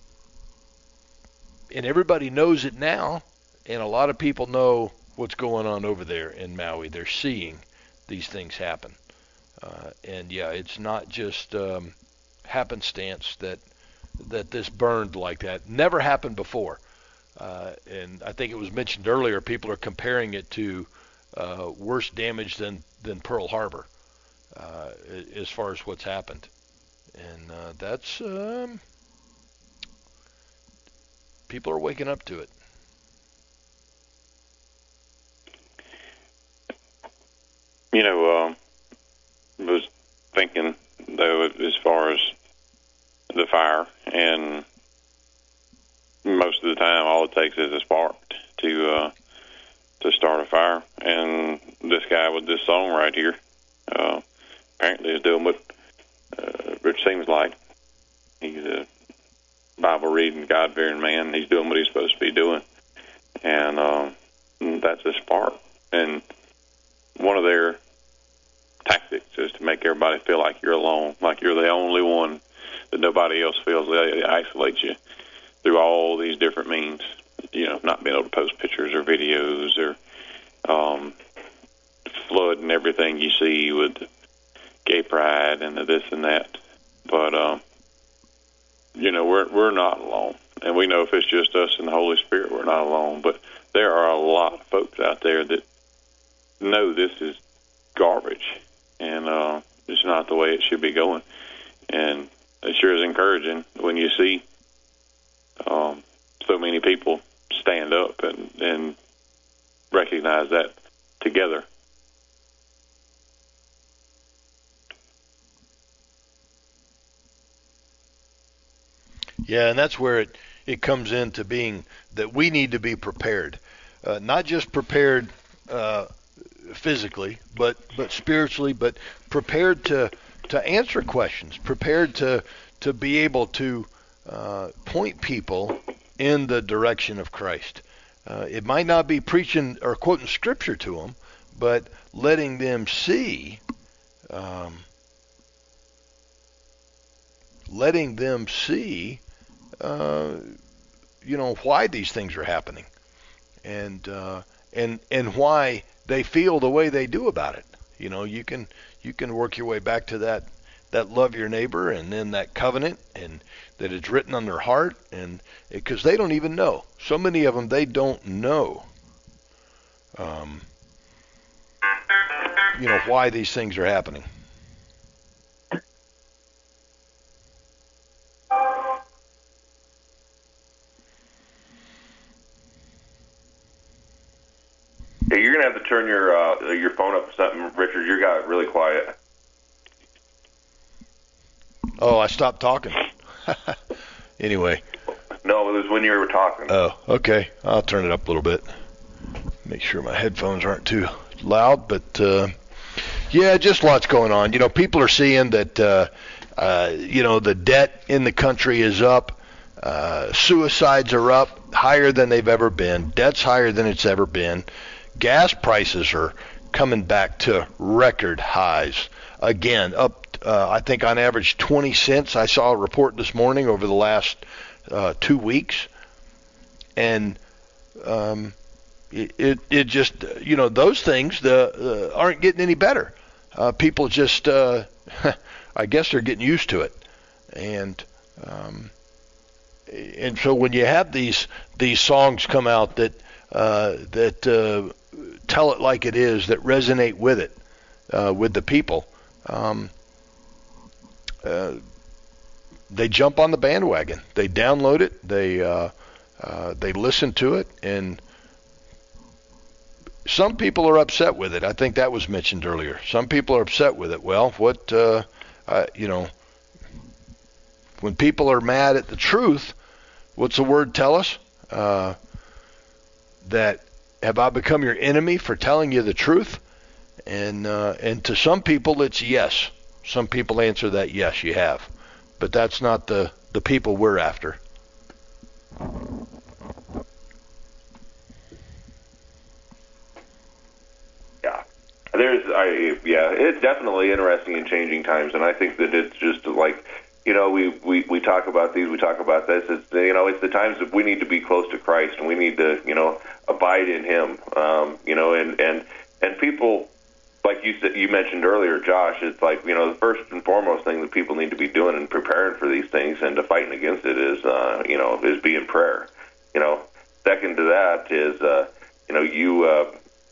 And everybody knows it now, and a lot of people know what's going on over there in Maui. They're seeing these things happen. Uh, and, yeah, it's not just um, happenstance that that this burned like that. Never happened before. Uh, and I think it was mentioned earlier, people are comparing it to uh, worse damage than, than Pearl Harbor uh, as far as what's happened. And uh, that's... Um, people are waking up to it. You know, um, was thinking, though, as far as the fire, and most of the time all it takes is a spark to uh, to start a fire. And this guy with this song right here uh, apparently is doing what uh, it seems like. He's a Bible-reading, God-fearing man. He's doing what he's supposed to be doing. And um, that's a spark. And one of their tactics is to make everybody feel like you're alone, like you're the only one, that nobody else feels. They isolate you through all these different means, you know, not being able to post pictures or videos or um, flooding everything you see with gay pride and the this and that. But, um, you know, we're we're not alone. And we know if it's just us and the Holy Spirit, we're not alone. But there are a lot of folks out there that know this is garbage, and uh, it's not the way it should be going. And it sure is encouraging when you see um, so many people stand up and, and recognize that together. Yeah, and that's where it, it comes into being that we need to be prepared. Uh, not just prepared uh, physically, but, but spiritually, but prepared to to answer questions, prepared to to be able to uh, point people in the direction of Christ. Uh, it might not be preaching or quoting scripture to them, but letting them see, um, letting them see, uh, you know, why these things are happening, and uh, and and why they feel the way they do about it. You know, you can you can work your way back to that that love your neighbor, and then that covenant, and that it's written on their heart, and because they don't even know. So many of them, they don't know, um, you know, why these things are happening. Yeah, you're gonna have to turn your uh, your phone up or something, Richard. You got really quiet. Oh, I stopped talking. Anyway. No, it was when you were talking. Oh, okay. I'll turn it up a little bit. Make sure my headphones aren't too loud. But, uh, yeah, just lots going on. You know, people are seeing that, uh, uh, you know, the debt in the country is up. Uh, suicides are up higher than they've ever been. Debt's higher than it's ever been. Gas prices are coming back to record highs. Again, up Uh, I think on average twenty cents. I saw a report this morning over the last uh, two weeks, and um, it, it it just you know those things the uh, aren't getting any better. Uh, people just uh, I guess they're getting used to it, and um, and so when you have these these songs come out that uh, that uh, tell it like it is, that resonate with it uh, with the people. Um, Uh, they jump on the bandwagon. They download it. They uh, uh, they listen to it, and some people are upset with it. I think that was mentioned earlier. Some people are upset with it. Well, what uh, uh, you know, when people are mad at the truth, what's the word tell us? Uh, that have I become your enemy for telling you the truth? And uh, and to some people, it's yes. Some people answer that, yes, you have. But that's not the, the people we're after. Yeah. There's, I, yeah, it's definitely interesting and changing times, and I think that it's just like, you know, we, we, we talk about these, we talk about this, it's, you know, it's the times that we need to be close to Christ, and we need to, you know, abide in Him, um, you know, and, and, and people, like you said, you mentioned earlier, Josh, it's like, you know, the first and foremost thing that people need to be doing and preparing for these things and to fighting against it is, uh, you know, is be in prayer. You know, second to that is, uh, you know, you, uh,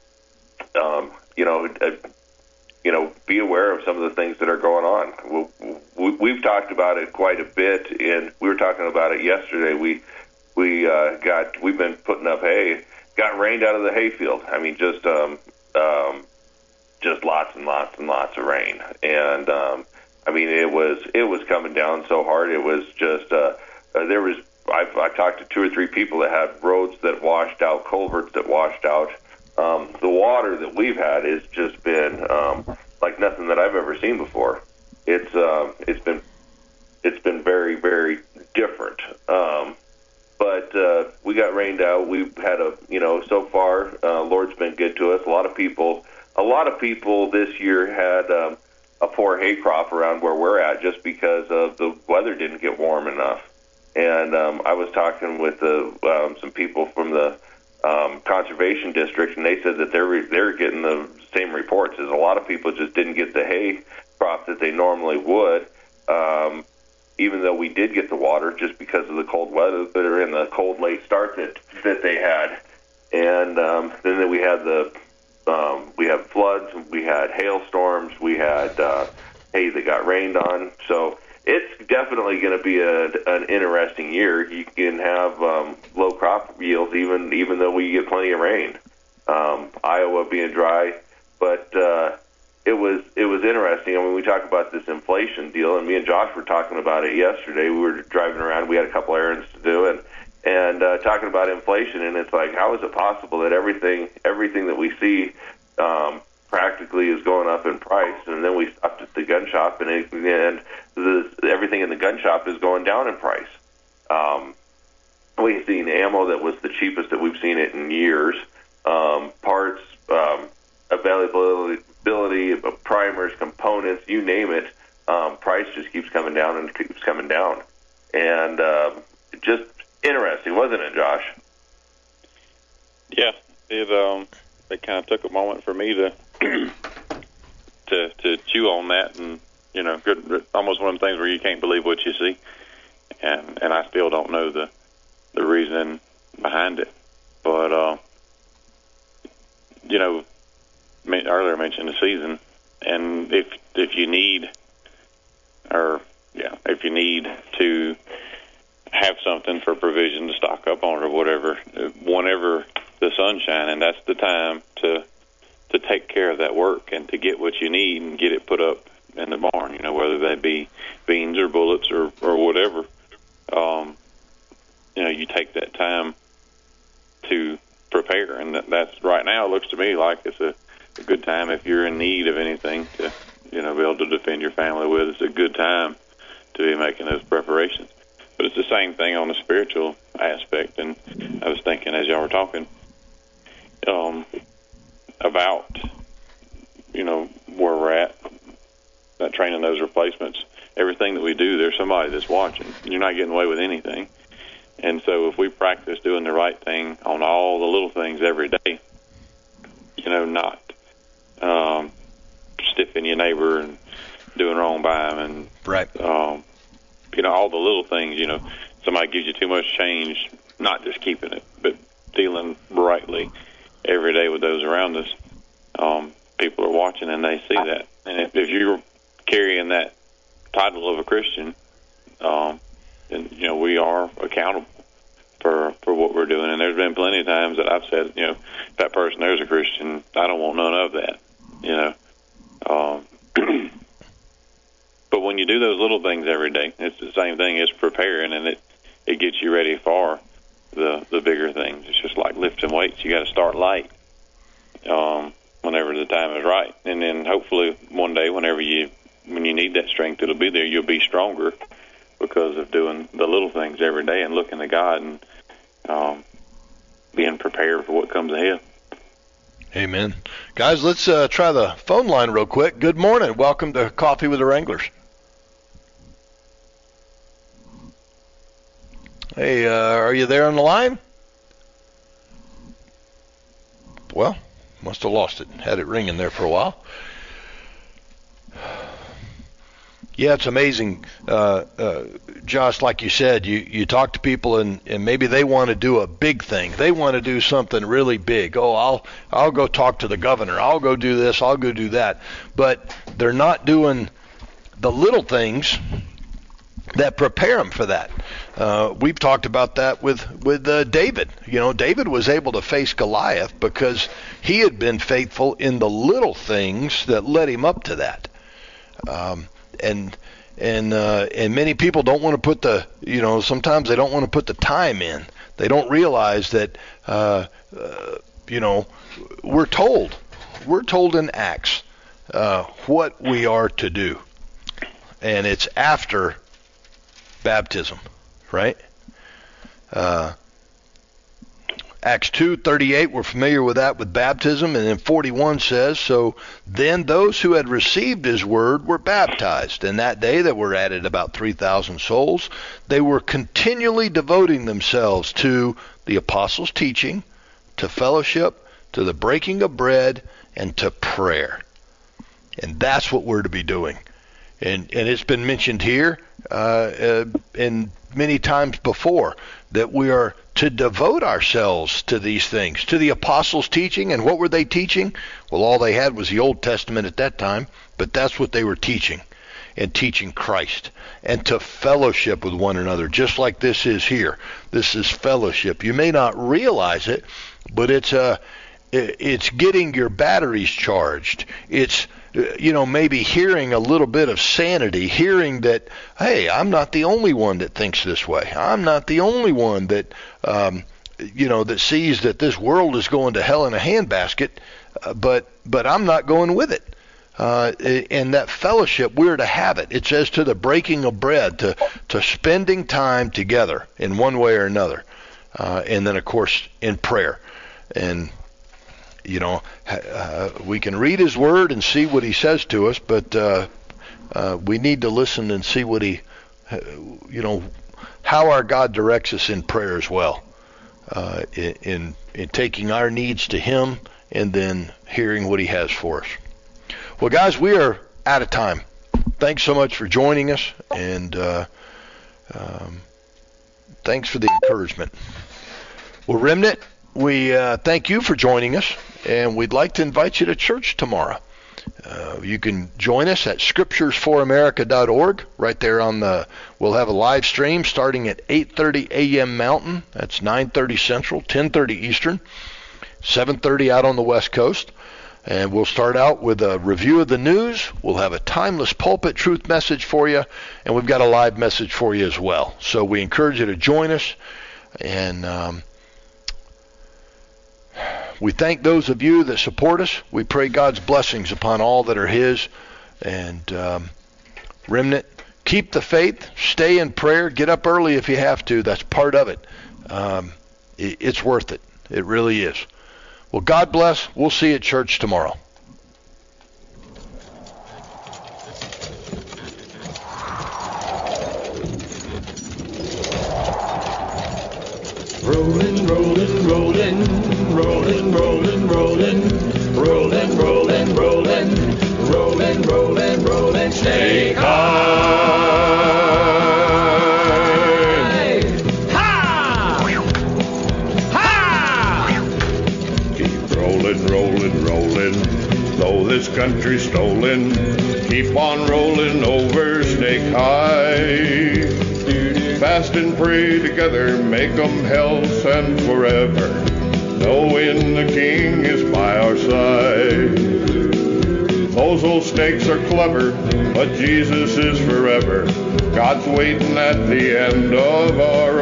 um, you know, uh, you know, be aware of some of the things that are going on. We, we've talked about it quite a bit, and we were talking about it yesterday. We, we uh, got, we've been putting up hay, got rained out of the hayfield. I mean, just, um, um, just lots and lots and lots of rain. And, um, I mean, it was, it was coming down so hard. It was just, uh, uh there was, I've, I talked to two or three people that had roads that washed out, culverts that washed out. Um, the water that we've had has just been, um, like nothing that I've ever seen before. It's, um, it's been, it's been very, very different. Um, but, uh, we got rained out. We've had a, you know, so far, uh, Lord's been good to us. A lot of people, A lot of people this year had um, a poor hay crop around where we're at just because of the weather didn't get warm enough. And um, I was talking with the, um, some people from the um, conservation district, and they said that they're they're getting the same reports as a lot of people just didn't get the hay crop that they normally would, um, even though we did get the water just because of the cold weather and the cold late start that that they had. And um, then we had the Um, we had floods, we had hailstorms, we had uh, hay that got rained on. So it's definitely going to be a, an interesting year. You can have um, low crop yields even even though we get plenty of rain. Um, Iowa being dry, but uh, it was it was interesting. I mean, we talk about this inflation deal, and me and Josh were talking about it yesterday. We were driving around. We had a couple errands to do, and and uh, talking about inflation, and it's like, how is it possible that everything everything that we see um, practically is going up in price, and then we stopped at the gun shop, and, it, and the, everything in the gun shop is going down in price. Um, we've seen ammo that was the cheapest that we've seen it in years. Um, parts, um, availability of primers, components, you name it. Um, price just keeps coming down and keeps coming down. And uh, just interesting, wasn't it, Josh? Yeah, it um, it kind of took a moment for me to to to chew on that, and you know, good, almost one of the things where you can't believe what you see, and and I still don't know the the reason behind it, but uh, you know, earlier I mentioned the season, and if if you need, or yeah, if you need to have something for provision to stock up on or whatever, whenever the sun's shining, that's the time to to take care of that work and to get what you need and get it put up in the barn, you know, whether that be beans or bullets or, or whatever. Um, you know, you take that time to prepare, and that, that's right now it looks to me like it's a, a good time if you're in need of anything to, you know, be able to defend your family with. It's a good time to be making those preparations. But it's the same thing on the spiritual aspect, and I was thinking as y'all were talking um, about, you know, where we're at, that training those replacements, everything that we do, there's somebody that's watching. You're not getting away with anything. And so if we practice doing the right thing on all the little things every day, you know, not um, stiffing your neighbor and doing wrong by him, and right. um, you know, all the little things, you know, somebody gives you too much change, not just keeping it, but dealing rightly every day with those around us. Um, people are watching and they see that. And if, if you're carrying that title of a Christian, um, then, you know, we are accountable for, for what we're doing. And there's been plenty of times that I've said, you know, if that person there's a Christian, I don't want none of that, you know. Um, But when you do those little things every day, it's the same thing as preparing, and it, it gets you ready for the the bigger things. It's just like lifting weights. You got to start light um, whenever the time is right, and then hopefully one day, whenever you when you need that strength, it'll be there. You'll be stronger because of doing the little things every day and looking to God and um, being prepared for what comes ahead. Amen. Guys, let's uh, try the phone line real quick. Good morning. Welcome to Coffee with the Wranglers. Hey, uh, are you there on the line? Well, must have lost it. Had it ringing there for a while. Yeah, it's amazing, uh, uh, Josh, like you said, you, you talk to people and, and maybe they want to do a big thing. They want to do something really big. Oh, I'll I'll go talk to the governor. I'll go do this. I'll go do that. But they're not doing the little things that prepare them for that. Uh, we've talked about that with, with uh, David. You know, David was able to face Goliath because he had been faithful in the little things that led him up to that. Um, and and uh, and many people don't want to put the, you know, sometimes they don't want to put the time in. They don't realize that, uh, uh, you know, we're told, we're told in Acts uh, what we are to do. And it's after baptism, right? Uh, Acts two thirty-eight, we're familiar with that with baptism, and then forty-one says, so then those who had received his word were baptized. And that day there were added about three thousand souls. They were continually devoting themselves to the apostles' teaching, to fellowship, to the breaking of bread, and to prayer. And that's what we're to be doing. And, and it's been mentioned here uh, uh, and many times before that we are to devote ourselves to these things, to the apostles' teaching. And what were they teaching? Well, all they had was the Old Testament at that time, but that's what they were teaching, and teaching Christ, and to fellowship with one another, just like this is here. This is fellowship. You may not realize it, but it's a, it's getting your batteries charged. It's, you know, maybe hearing a little bit of sanity, hearing that, hey, I'm not the only one that thinks this way. I'm not the only one that, um, you know, that sees that this world is going to hell in a handbasket, uh, but but I'm not going with it. Uh, and that fellowship, we're to have it. It says to the breaking of bread, to, to spending time together in one way or another. Uh, and then, of course, in prayer. And, you know, uh, we can read his word and see what he says to us, but uh, uh, we need to listen and see what he, uh, you know, how our God directs us in prayer as well. Uh, in, in, in taking our needs to him and then hearing what he has for us. Well, guys, we are out of time. Thanks so much for joining us, and uh, um, thanks for the encouragement. Well, Remnant, we uh, thank you for joining us, and we'd like to invite you to church tomorrow. Uh, you can join us at scriptures for america dot org. Right there on the, we'll have a live stream starting at eight thirty a.m. Mountain. That's nine thirty Central, ten thirty Eastern, seven thirty out on the West Coast. And we'll start out with a review of the news. We'll have a timeless pulpit truth message for you, and we've got a live message for you as well. So we encourage you to join us, and um, we thank those of you that support us. We pray God's blessings upon all that are his. And um, Remnant, keep the faith, stay in prayer, get up early if you have to. That's part of it. Um, it it's worth it. It really is. Well, God bless. We'll see you at church tomorrow. Rolling, rolling, rolling, rolling, rolling, rolling, rolling, rolling, rolling, rolling, rolling, rolling, stay high. Ha! Ha! Keep rolling, rolling, rolling, though this country's stolen. Keep on rolling over Snake High. Fast and pray together, make 'em health and forever, knowing the King is by our side. Those old snakes are clever, but Jesus is forever. God's waiting at the end of our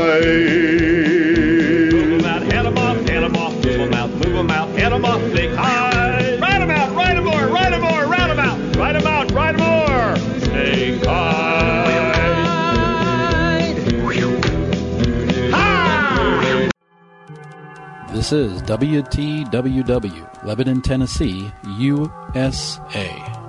ride. Move 'em out, head 'em off, head 'em off, move 'em out, move 'em out, head 'em off, Snake High. Ride 'em out, ride 'em more, ride 'em more, ride 'em out, ride 'em out, ride 'em more, Snake High. This is W T W W, Lebanon, Tennessee, U S A.